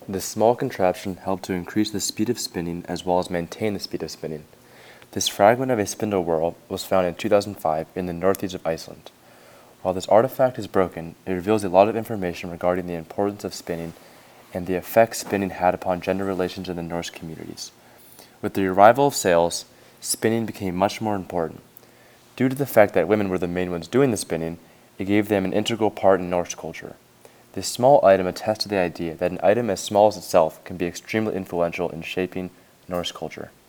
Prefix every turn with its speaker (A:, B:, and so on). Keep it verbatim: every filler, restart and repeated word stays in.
A: This small contraption helped to increase the speed of spinning as well as maintain the speed of spinning. This fragment of a spindle whorl was found in two thousand five in the northeast of Iceland. While this artifact is broken, it reveals a lot of information regarding the importance of spinning and the effect spinning had upon gender relations in the Norse communities. With the arrival of sails, spinning became much more important. Due to the fact that women were the main ones doing the spinning, it gave them an integral part in Norse culture. This small item attests to the idea that an item as small as itself can be extremely influential in shaping Norse culture.